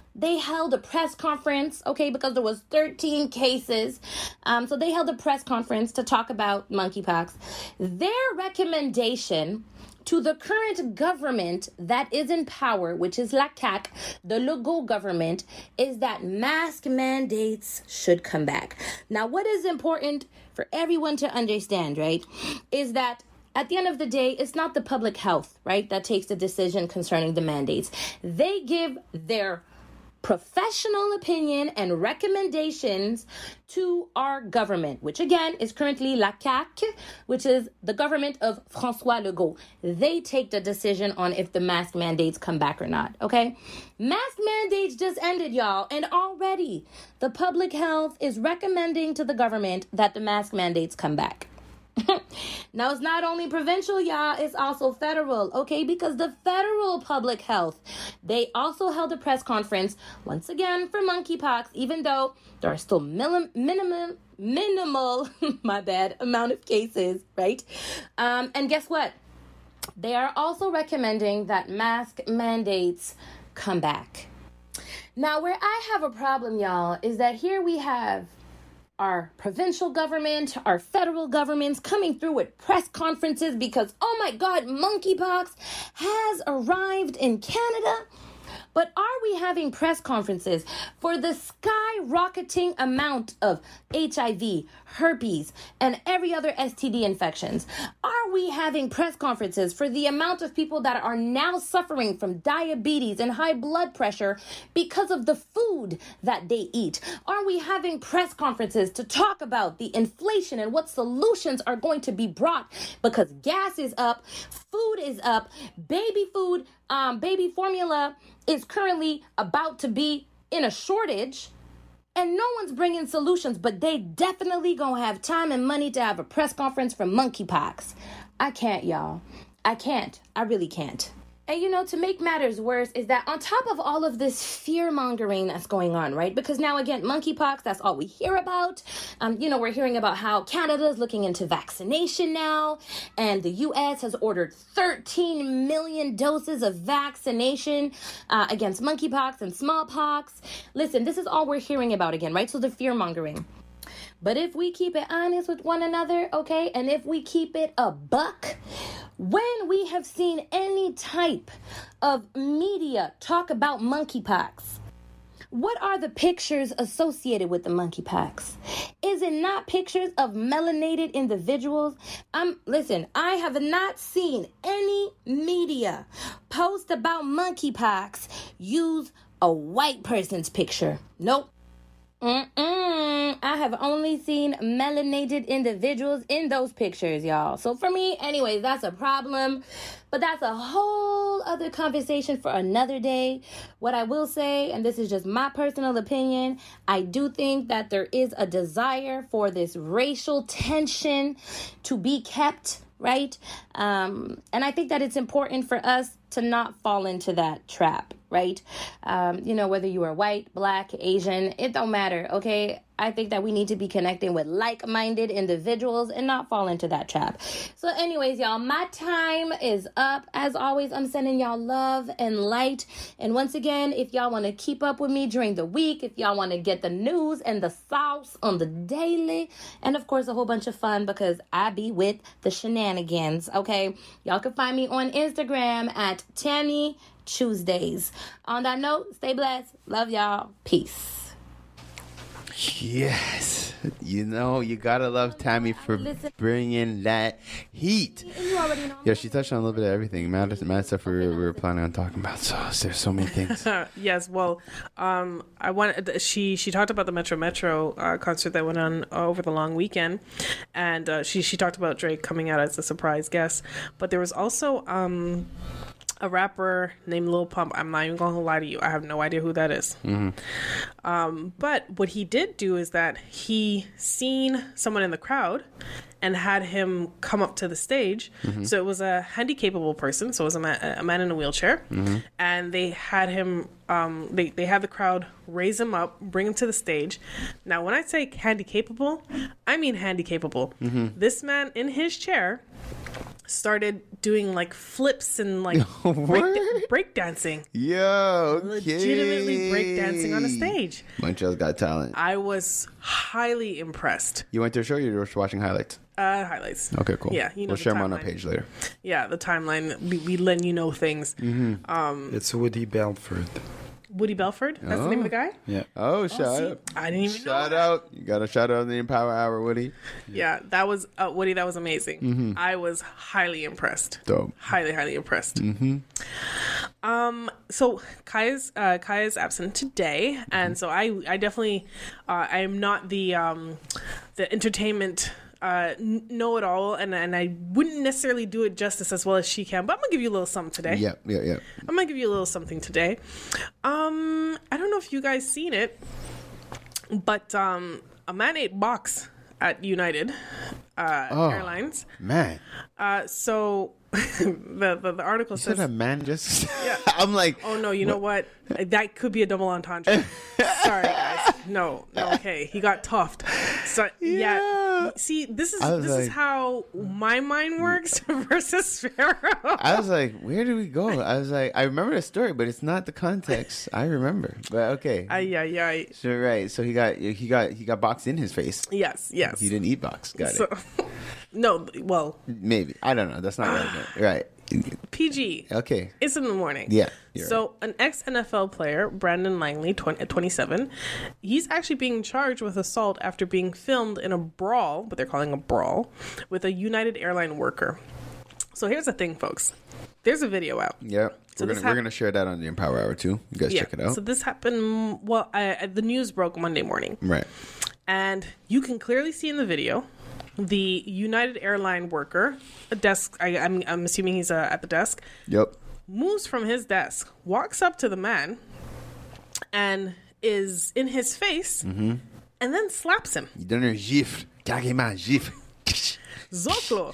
they held a press conference, okay, because there was 13 cases. So they held a press conference to talk about monkeypox. Their recommendation to the current government that is in power, which is la CAQ, the Legault government, is that mask mandates should come back. Now, what is important for everyone to understand, right, is that at the end of the day, it's not the public health, right, that takes the decision concerning the mandates. They give their professional opinion and recommendations to our government, which again is currently la CAQ, which is the government of François Legault. They take the decision on if the mask mandates come back or not, okay? Mask mandates just ended, y'all, and already the public health is recommending to the government that the mask mandates come back. Now, it's not only provincial, y'all, it's also federal, okay? Because the federal public health, they also held a press conference, once again, for monkeypox, even though there are still minimal, my bad, amount of cases, right? And guess what? They are also recommending that mask mandates come back. Now, where I have a problem, y'all, is that here we have our provincial government, our federal governments coming through with press conferences because, oh my God, monkeypox has arrived in Canada. But are we having press conferences for the skyrocketing amount of HIV, herpes, and every other STD infections? Are we having press conferences for the amount of people that are now suffering from diabetes and high blood pressure because of the food that they eat? Are we having press conferences to talk about the inflation and what solutions are going to be brought? Because gas is up, food is up, baby food, baby formula is currently about to be in a shortage, and no one's bringing solutions, but they definitely gonna have time and money to have a press conference for monkeypox. I can't, y'all. I can't. I really can't. And, you know, to make matters worse is that on top of all of this fear-mongering that's going on, right? Because now, again, monkeypox, that's all we hear about. You know, we're hearing about how Canada is looking into vaccination now, and the U.S. has ordered 13 million doses of vaccination against monkeypox and smallpox. Listen, this is all we're hearing about again, right? So the fear-mongering. But if we keep it honest with one another, okay, and if we keep it a buck, when we have seen any type of media talk about monkeypox, what are the pictures associated with the monkeypox? Is it not pictures of melanated individuals? Listen, I have not seen any media post about monkeypox use a white person's picture. Nope. I have only seen melanated individuals in those pictures, y'all. So for me, anyways, that's a problem. But that's a whole other conversation for another day. What I will say, and this is just my personal opinion, I do think that there is a desire for this racial tension to be kept, right? And I think that it's important for us to not fall into that trap, right? You know, whether you are white, black, Asian, it don't matter, okay? I think that we need to be connecting with like-minded individuals and not fall into that trap. So anyways, y'all, my time is up. As always, I'm sending y'all love and light. And once again, if y'all want to keep up with me during the week, if y'all want to get the news and the sauce on the daily, and of course, a whole bunch of fun because I be with the shenanigans, okay? Y'all can find me on Instagram at Tammy Tuesdays. On that note, stay blessed. Love y'all. Peace. Yes. You know, you gotta love Tammy for bringing that heat. Yeah, she touched on a little bit of everything. Mad stuff we were planning on talking about. So there's so many things. Yes, well, she talked about the Metro concert that went on over the long weekend, and she talked about Drake coming out as a surprise guest. But there was also a rapper named Lil Pump. I'm not even going to lie to you. I have no idea who that is. Mm-hmm. But what he did do is that he seen someone in the crowd and had him come up to the stage. Mm-hmm. So it was a handicapable person. So it was a man in a wheelchair. Mm-hmm. And they had him, they had the crowd raise him up, bring him to the stage. Now, when I say handicapable, I mean handicapable. Mm-hmm. This man in his chair started doing like flips and like What? break dancing. Yo, okay. Legitimately break dancing on a stage. Montreal's Got Talent. I was highly impressed. You went to a show or you were just watching highlights? Highlights. Okay, cool. Yeah, you know we'll the share them on our timeline. page later. Yeah, the timeline. We let you know things. It's Woody Belford. Woody Belford. That's the name of the guy. Yeah. Oh, shout See, out. I didn't even know. Shout that. out. You got to shout out the Empower Hour, Woody. Yeah, that was Woody. That was amazing. I was highly impressed. Dope. Highly impressed. So Kaya's absent today, and so I definitely I am not the entertainment know-it-all, and I wouldn't necessarily do it justice as well as she can, but I'm gonna give you a little something today. Yeah. I'm gonna give you a little something today. I don't know if you guys seen it, but a man ate box at United Airlines. Man. So the article You said says, a man just... I'm like... "Oh no, you know what? That could be a double entendre." Sorry, guys. No, okay. He got toughed. So yeah. See, this I was is like- how my mind works versus Pharaoh. I was like, where do we go? I was like, I remember the story, but it's not the context. I remember. But okay. Ay. So right. So he got boxed in his face. Yes. He didn't eat box. Got So, it. no, well, Maybe. I don't know. That's not relevant. Right. PG. Okay. It's in the morning. Yeah, you're So an ex-NFL player, Brandon Langley, 27, he's actually being charged with assault after being filmed in a brawl, what they're calling a brawl, with a United Airline worker. So here's the thing, folks. There's a video out. Yeah. So we're this gonna share that on the Empower Hour too. You guys check it out. So this happened, well, the news broke Monday morning. Right. And you can clearly see in the video the United Airline worker, a desk, I'm assuming he's at the desk, Yep. moves from his desk, walks up to the man, and is in his face, and then slaps him. Il donne un gifle. Carrément un gifle. Zoclo.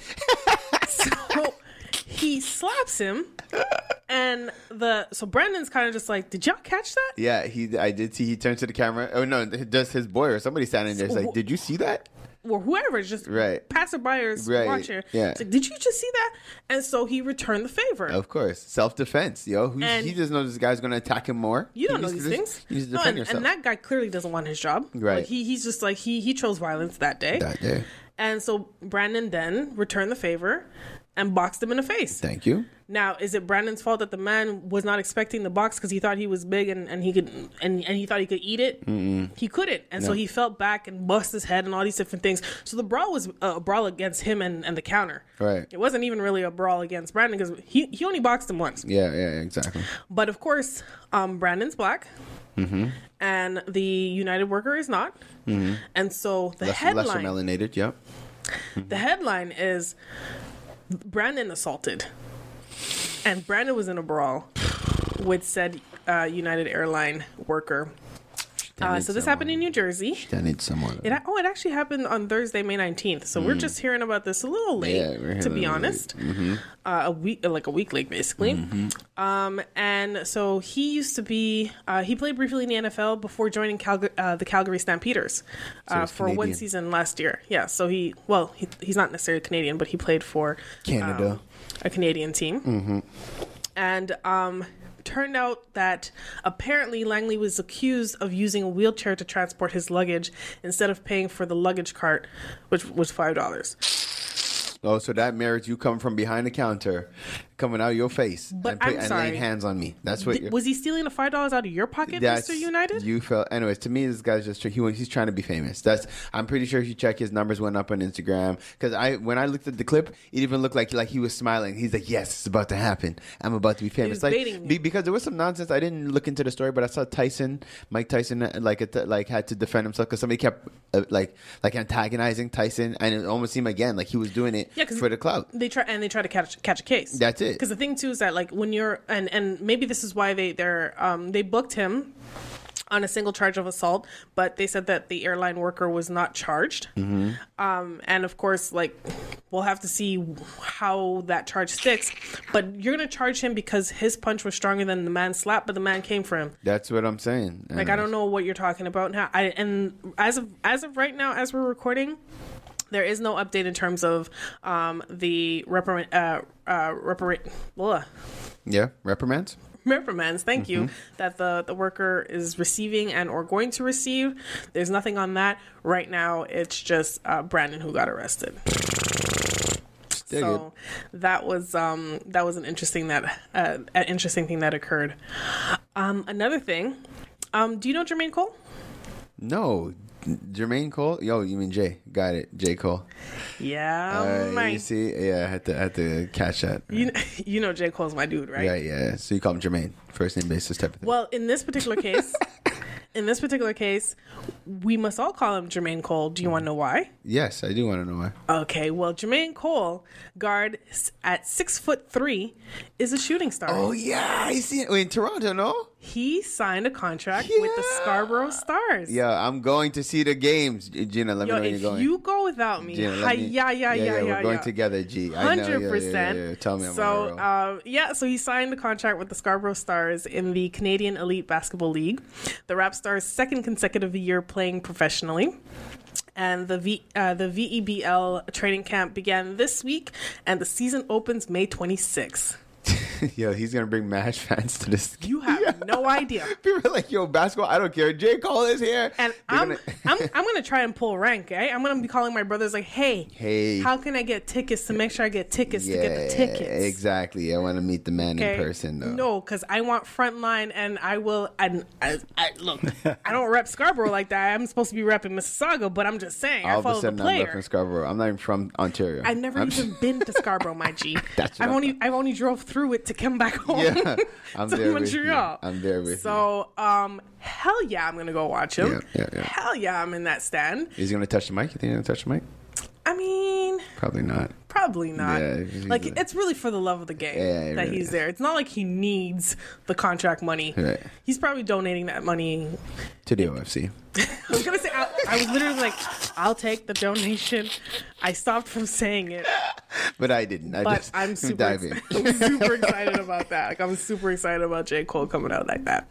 So he slaps him, and so Brandon's kind of just like, "Did y'all catch that?" Yeah, I did see. He turns to the camera. Oh no, just his boy or somebody standing there. It's like, did you see that? Or whoever, just Right. passerbyers Right. watching. Yeah. It's like, did you just see that? And so he returned the favor. Of course, self-defense, yo. And- He just knows this guy's gonna attack him more. You don't He know needs these to things. You need to No, defend and yourself. that guy clearly doesn't want his job. Right. Like he's just like he chose violence that day. That day. And so Brandon then returned the favor and boxed him in the face. Thank you. Now, is it Brandon's fault that the man was not expecting the box because he thought he was big and he could and he thought he could eat it? He couldn't, and so he fell back and bust his head and all these different things. So the brawl was a brawl against him and the counter. Right. It wasn't even really a brawl against Brandon because he only boxed him once. Yeah, exactly. But of course, Brandon's black, and the United worker is not, and so the Lesser headline melanated. Yep. the headline is Brandon assaulted, and Brandon was in a brawl with said United Airline worker. So this happened in New Jersey. That needs someone. It actually happened on Thursday, May 19th. So we're just hearing about this a little late, Yeah, we're to hearing be a little honest. A week late, basically. And so he used to be, he played briefly in the NFL before joining the Calgary Stampeders he's for one Canadian. season last year. Yeah, so he's not necessarily Canadian, but he played for Canada. a Canadian team. And turned out that apparently Langley was accused of using a wheelchair to transport his luggage instead of paying for the luggage cart, which was $5. Oh, so that merits you coming from behind the counter, coming out of your face, But and, I'm and sorry. laying hands on me. That's what. you're, Was he stealing the $5 out of your pocket, that's Mr. United? You felt. Anyways, to me, this guy's just he's trying to be famous. I'm pretty sure if you check, his numbers went up on Instagram. Because when I looked at the clip, it even looked like he was smiling. He's like, "Yes, it's about to happen. I'm about to be famous." was Like baiting you. because there was some nonsense. I didn't look into the story, but I saw Mike Tyson, had to defend himself because somebody kept like antagonizing Tyson, and it almost seemed again like he was doing it 'cause for the clout. They try to catch a case. That's it. Because the thing too is that like when you're and maybe this is why they booked him on a single charge of assault, but they said that the airline worker was not charged. And of course, like we'll have to see how that charge sticks. But you're gonna charge him because his punch was stronger than the man's slap, but the man came for him. That's what I'm saying. Like I don't know what you're talking about now. And as of right now, as we're recording, There is no update in terms of the reprimands. reprimands, thank you, that the worker is receiving and or going to receive. There's nothing on that right now. It's just Brandon who got arrested. So that was an interesting thing that occurred. Another thing, do you know Jermaine Cole? No. Jermaine Cole? Yo, you mean Jay? Got it. J. Cole. Yeah, you see? Yeah, I had to catch that. You know J. Cole's my dude, right? Yeah. So you call him Jermaine, first name basis type of thing. Well, in this particular case, we must all call him Jermaine Cole. Do you want to know why? Yes, I do want to know why. Okay, well, Jermaine Cole, guard at 6'3", is a shooting star. Oh yeah, I see it. In Toronto, no? He signed a contract with the Scarborough Stars. Yeah, I'm going to see the games. Gina, let me know when you're going. If you go without me, Gina, we're going together, G. 100%. Yeah. Tell me I'm so he signed a contract with the Scarborough Stars in the Canadian Elite Basketball League, the Rap Stars' second consecutive year playing professionally. And the VEBL training camp began this week, and the season opens May 26th. Yo, he's gonna bring MASH fans to this. You have no idea. People are like, yo, basketball, I don't care. J. Cole is here. And I'm gonna try and pull rank, eh? I'm gonna be calling my brothers like, hey, how can I get tickets to make sure I get tickets to get the tickets? Exactly. I want to meet the man in person, though. No, because I want frontline, and I will. I look, I don't rep Scarborough like that. I'm supposed to be repping Mississauga, but I'm just saying, I follow the player. I'm repping Scarborough. I'm not even from Ontario. I've never even been to Scarborough, my G. I've only drove through it to come back home. Yeah, I'm there Montreal. with you. I'm there with you. So, hell yeah, I'm gonna go watch him. Yeah. Hell yeah, I'm in that stand. Is he gonna touch the mic? You think he's gonna touch the mic? I mean, probably not. Yeah, it's really for the love of the game that he's there. It's not like he needs the contract money. Right. He's probably donating that money to the OFC. I was gonna say, I was literally like, I'll take the donation. I stopped from saying it, but I didn't. I'm super excited about that. Like, I'm super excited about J. Cole coming out like that.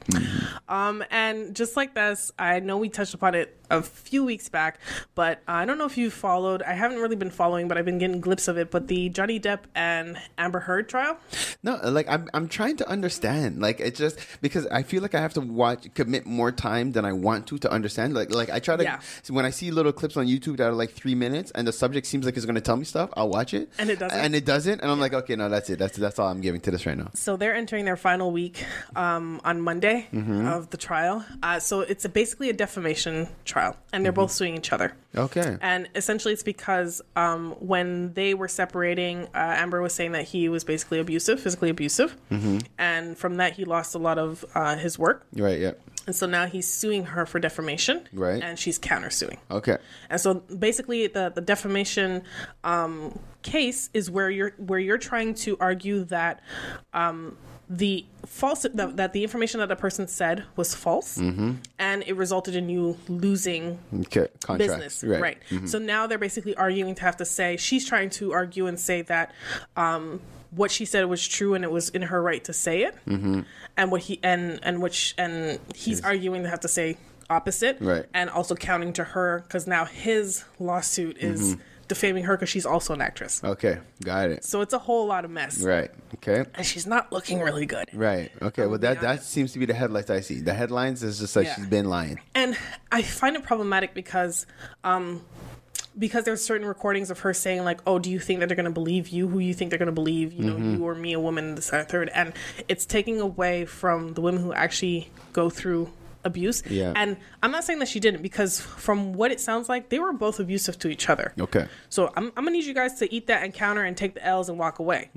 And just like this, I know we touched upon it a few weeks back, but I don't know if you followed. I haven't really been following, but I've been getting glimpses of it. But the Johnny Depp and Amber Heard trial. No, like I'm trying to understand. Like, it's just because I feel like I have to commit more time than I want to understand. Like I try to when I see little clips on YouTube that are like 3 minutes and the subject seems like it's going to tell me stuff, I'll watch it, and it doesn't, and I'm like, okay, no, that's it. That's all I'm giving to this right now. So they're entering their final week on Monday of the trial. So it's basically a defamation trial, and they're both suing each other. Okay. And essentially, it's because when they were separating, Amber was saying that he was basically physically abusive, and from that he lost a lot of his work. Right. Yeah. And so now he's suing her for defamation, right? And she's countersuing. Okay. And so basically, the defamation case is where you're trying to argue that the information that the person said was false, and it resulted in you losing business, right? So now they're basically arguing to have to say, she's trying to argue and say that what she said was true and it was in her right to say it, and what he's arguing to have to say opposite, right? And also counting to her, because now his lawsuit is defaming her because she's also an actress. Okay, got it. So it's a whole lot of mess, right? Okay. And she's not looking really good, right? Okay, well that seems to be the headlights I see. The headlines is just like she's been lying, and I find it problematic because there's certain recordings of her saying like, oh, do you think that they're going to believe you? Who you think they're going to believe? You know, you or me, a woman, this, that, third. And it's taking away from the women who actually go through abuse. Yeah. And I'm not saying that she didn't, because from what it sounds like, they were both abusive to each other. Okay. So I'm going to need you guys to eat that and counter and take the L's and walk away.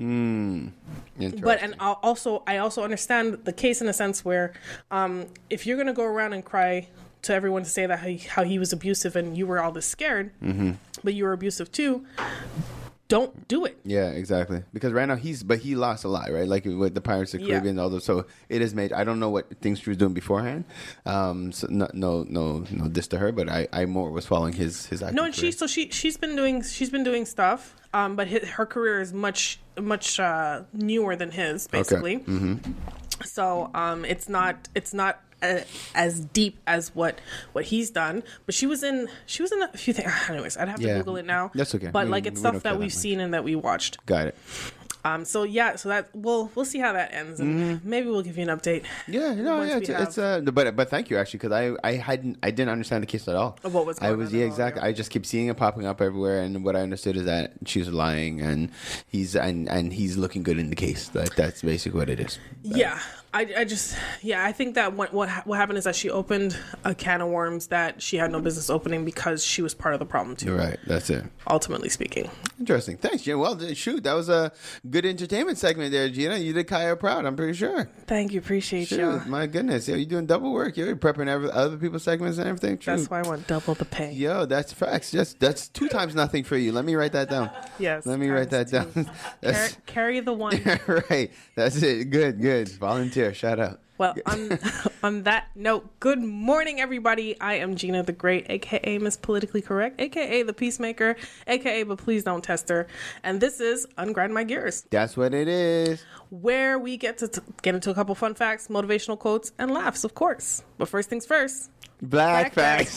But, and I also understand the case in a sense where if you're going to go around and cry to everyone to say that how he was abusive and you were all this scared, but you were abusive too, don't do it. Yeah, exactly. Because right now he lost a lot, right? Like with the Pirates of the Caribbean and all those. So it is made. I don't know what things she was doing beforehand. So no diss to her, but I more was following his acting No, and career. she's been doing stuff. But her career is much newer than his, basically. Okay. So it's not as deep as what he's done, but she was in a few things. Anyways, I'd have to Google it now. That's okay. But like it's stuff that we've seen and that we watched. Got it. So that we'll see how that ends, and maybe we'll give you an update. Yeah, but thank you actually, because I didn't understand the case at all. Of what was going on. Exactly. I just keep seeing it popping up everywhere, and what I understood is that she was lying, and he's looking good in the case. That's basically what it is. Yeah. I think that what happened is that she opened a can of worms that she had no business opening because she was part of the problem too. Right, that's it. Ultimately speaking. Interesting. Thanks, Gina. Well, shoot, that was a good entertainment segment there, Gina. You did Kaya proud, I'm pretty sure. Thank you. Appreciate you. My goodness. Yo, you're doing double work. You're prepping other people's segments and everything. True. That's why I want double the pay. Yo, that's facts. That's 2 times nothing for you. Let me write that down. Yes. Let me write that down. Carry the one. Right. That's it. Good. Volunteer. Shout out. Well, on that note, good morning, everybody. I am Gina the Great, a.k.a. Miss Politically Correct, a.k.a. The Peacemaker, a.k.a. But Please Don't Test Her. And this is Ungrind My Gears. That's what it is. Where we get to get into a couple fun facts, motivational quotes, and laughs, of course. But first things first. Black facts.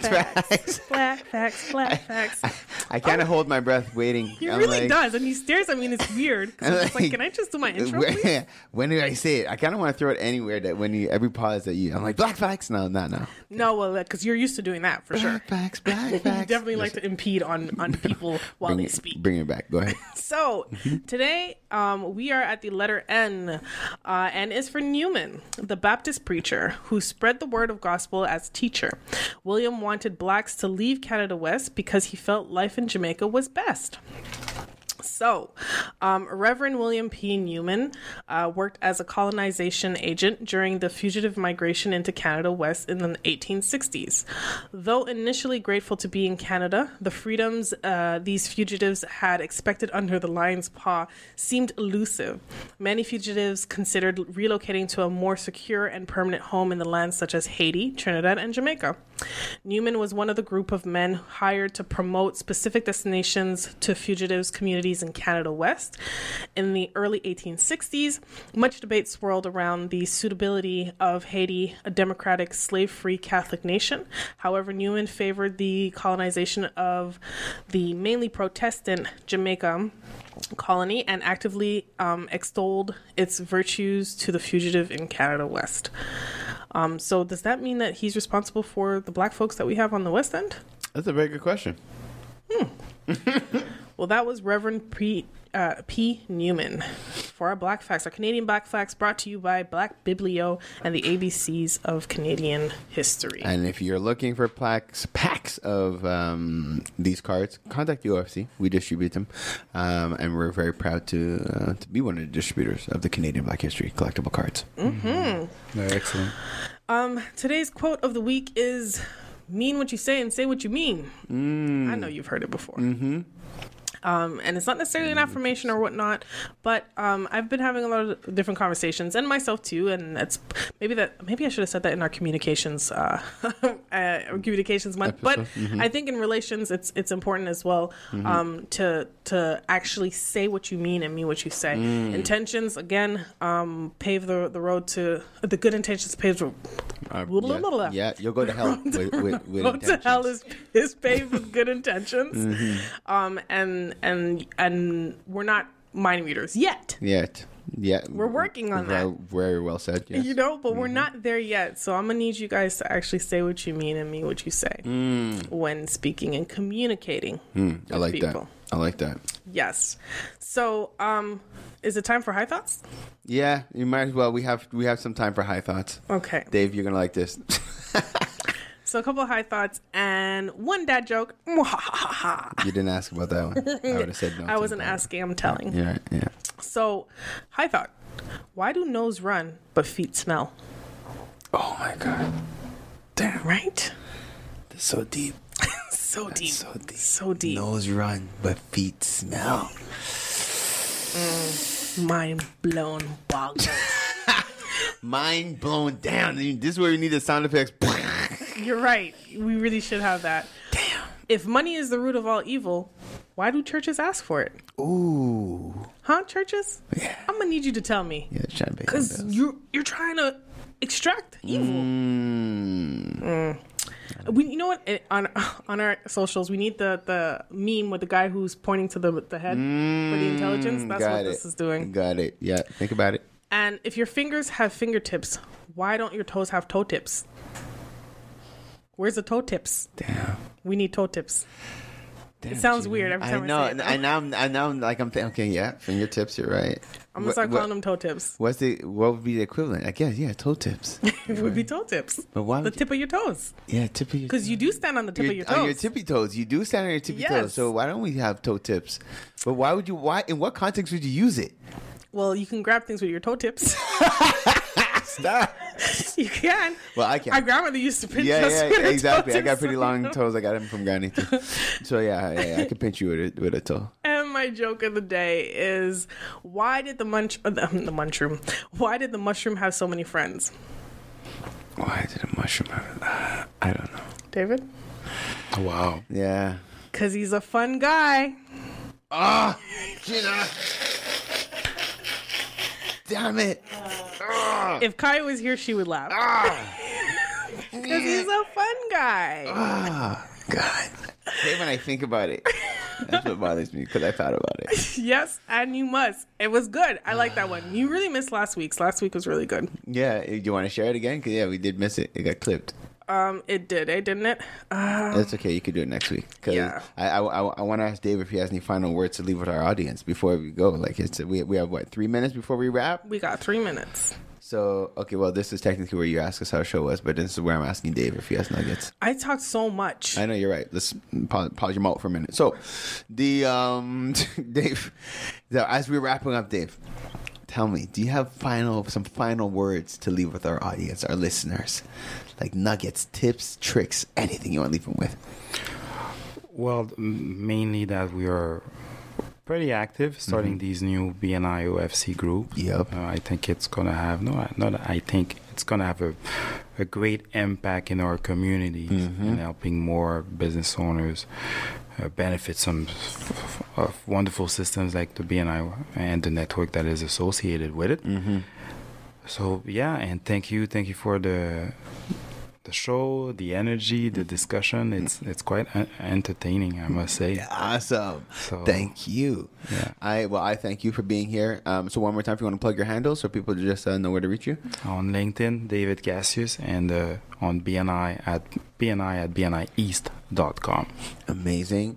I kind of hold my breath waiting. He really does, and he stares at me, and it's weird. Cause I'm just like, can I just do my intro, please? When did I say it? I kind of want to throw it anywhere that every pause that I'm like, black facts? No. No, well, because you're used to doing that, for sure. Black facts. You definitely like to impede on people while they speak. Bring it back. Go ahead. So, today, we are at the letter N. N is for Newman, the Baptist preacher who spread the word of gospel as teacher. William wanted blacks to leave Canada West because he felt life in Jamaica was best. So, Reverend William P. Newman worked as a colonization agent during the fugitive migration into Canada West in the 1860s. Though initially grateful to be in Canada, the freedoms these fugitives had expected under the lion's paw seemed elusive. Many fugitives considered relocating to a more secure and permanent home in the lands such as Haiti, Trinidad, and Jamaica. Newman was one of the group of men hired to promote specific destinations to fugitives' communities in Canada West. In the early 1860s, much debate swirled around the suitability of Haiti, a democratic, slave-free Catholic nation. However, Newman favored the colonization of the mainly Protestant Jamaica colony and actively extolled its virtues to the fugitive in Canada West. So does that mean that he's responsible for the black folks that we have on the West End? That's a very good question. Well, that was Reverend P. Newman. For our Black Facts, our Canadian Black Facts, brought to you by Black Biblio and the ABCs of Canadian History. And if you're looking for packs of these cards, contact UFC. We distribute them, and we're very proud to be one of the distributors of the Canadian Black History collectible cards. They're excellent. Today's quote of the week is, "Mean what you say and say what you mean." I know you've heard it before. And it's not necessarily an affirmation or whatnot, but I've been having a lot of different conversations, and myself too. And that's maybe I should have said that in our communications communications month. But I think in relations, it's important as well to actually say what you mean and mean what you say. Intentions again pave the road to the good intentions pave the yeah, you'll go to hell with road to hell is paved with good intentions. And we're not mind readers yet. Yeah, we're working on that. Very well said. Yes. But we're not there yet. So I'm gonna need you guys to actually say what you mean and mean what you say when speaking and communicating. I like people. that. I like that. Yes. So, is it time for high thoughts? Yeah, you might as well. We have some time for high thoughts. Okay. Dave, you're gonna like this. So a couple of high thoughts and one dad joke. You didn't ask about that one. I would have said no. I wasn't asking, I'm telling. Yeah. So, high thought. Why do nose run but feet smell? Oh my God. Damn. Right? That's so deep. So deep. Nose run but feet smell. Mind blown boggled. Mind blown down. This is where we need the sound effects. You're right. We really should have that. Damn. If money is the root of all evil, why do churches ask for it? Ooh. Huh, churches? Yeah. I'm gonna need you to tell me. Yeah, trying to pay because you're trying to extract evil. You know what? On our socials, we need the meme with the guy who's pointing to the head for the intelligence. That's what this is doing. Got it. Yeah, think about it. And if your fingers have fingertips, why don't your toes have toe tips? Where's the toe tips? Damn. We need toe tips. Damn, It sounds Gina. weird every time I know. say it. I know. I'm like, I'm thinking, okay, yeah, fingertips. You're right. I'm gonna start calling them toe tips. What would be the equivalent? I guess, yeah, toe tips. It would be toe tips. But why? The tip of your toes. Yeah, tip of your. Because you do stand on the tip of your toes. On your tippy toes. You do stand on your tippy toes. So why don't we have toe tips? But why would you? Why? In what context would you use it? Well, you can grab things with your toe tips. Stop. You can. Well, I can. My grandmother used to pinch us Yeah, with her exactly. toe I got tips. pretty long toes. I got them from Granny too. So yeah, I could pinch you with a toe. And my joke of the day is, why did the mushroom? Why did the mushroom have so many friends? Why did a mushroom have? I don't know. David? Wow. Yeah. Because he's a fun guy. Ah, Gina. Damn it. If Kai was here, she would laugh. Because he's a fun guy. Oh, God. Hey, when I think about it, that's what bothers me because I thought about it. Yes, and you must. It was good. I like that one. You really missed last week's. Last week was really good. Yeah, do you want to share it again? Because, yeah, we did miss it. It got clipped. It did, didn't it? That's okay. You could do it next week. Cause Yeah. I want to ask Dave if he has any final words to leave with our audience before we go. Like, we have, what, 3 minutes before we wrap? We got 3 minutes. So, okay, well, this is technically where you ask us how the show was, but this is where I'm asking Dave if he has nuggets. I talked so much. I know, you're right. Let's pause your mouth for a minute. So, Dave, so as we're wrapping up, Dave, tell me, do you have some final words to leave with our audience, our listeners? Like nuggets, tips, tricks, anything you want to leave them with? Well, mainly that we are pretty active starting these new BNI OFC group. Yep. I think it's gonna have I think it's gonna have a great impact in our communities and helping more business owners benefit some of wonderful systems like the BNI and the network that is associated with it. So yeah, and thank you for the show, the energy, the discussion. It's quite entertaining, I must say. Awesome. So, thank you. Yeah. I thank you for being here. So one more time, if you want to plug your handles so people just know where to reach you. On LinkedIn, David Cassius, and on BNI at bnieast.com. Amazing.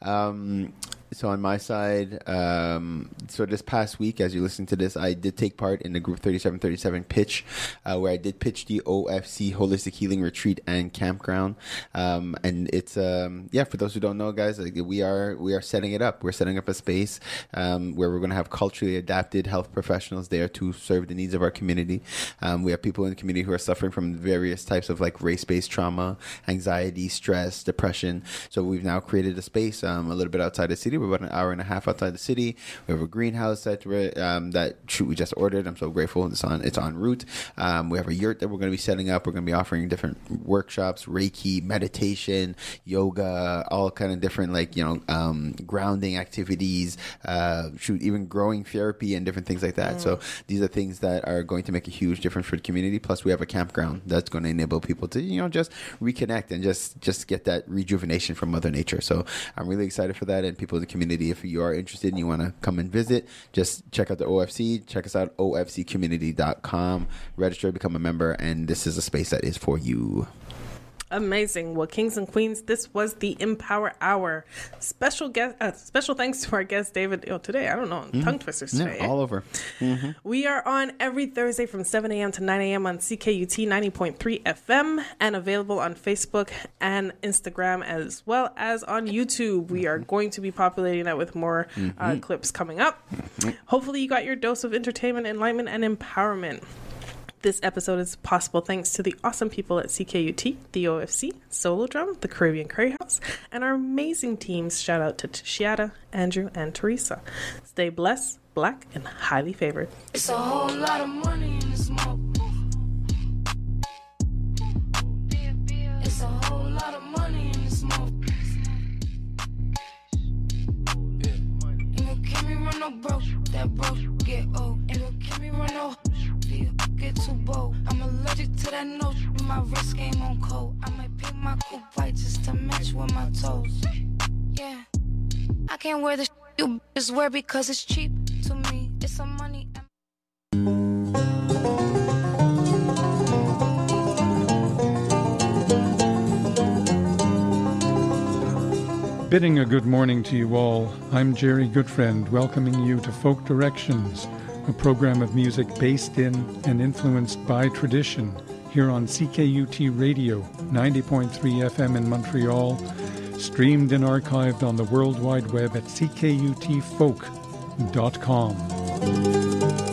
So on my side, so this past week, as you listen to this, I did take part in the Group 3737 pitch, where I did pitch the OFC Holistic Healing Retreat and Campground. And it's, for those who don't know, guys, like, we are setting it up. We're setting up a space where we're going to have culturally adapted health professionals there to serve the needs of our community. We have people in the community who are suffering from various types of like race-based trauma, anxiety, stress, depression. So we've now created a space a little bit outside the city. We're about an hour and a half outside the city. We have a greenhouse that we just ordered. I'm so grateful. It's en route. We have a yurt that we're going to be setting up. We're going to be offering different workshops, Reiki, meditation, yoga, all kind of different grounding activities, even growing therapy and different things like that. So these are things that are going to make a huge difference for the community. Plus we have a campground that's going to enable people to just reconnect and just get that rejuvenation from Mother Nature. So I'm really excited for that, and people in the community, if you are interested and you want to come and visit, just check out the OFC. Check us out, ofccommunity.com. Register, become a member, and this is a space that is for you. Amazing. Well, kings and queens, this was the Empower Hour. Special thanks to our guest, David. Today, I don't know, tongue twisters today. Yeah, all over. We are on every Thursday from 7 a.m. to 9 a.m. on CKUT 90.3 FM and available on Facebook and Instagram as well as on YouTube. We are going to be populating that with more clips coming up. Hopefully you got your dose of entertainment, enlightenment, and empowerment. This episode is possible thanks to the awesome people at CKUT, the OFC, Solo Drum, the Caribbean Curry House, and our amazing teams. Shout out to Tashiata, Andrew, and Teresa. Stay blessed, black, and highly favored. It's a whole lot of money in the smoke. It's a whole lot of money in the smoke. Ain't gon' keep me run no broke, that broke get old. Ain't gon' keep me run no get too bold. I'm allergic to that note, my wrist game on cold. I might pick my coupe white just to match with my toes. Yeah, I can't wear the you just wear because it's cheap to me. It's some money. Bidding a good morning to you all, I'm Jerry Goodfriend, welcoming you to Folk Directions, a program of music based in and influenced by tradition, here on CKUT Radio, 90.3 FM in Montreal, streamed and archived on the World Wide Web at ckutfolk.com.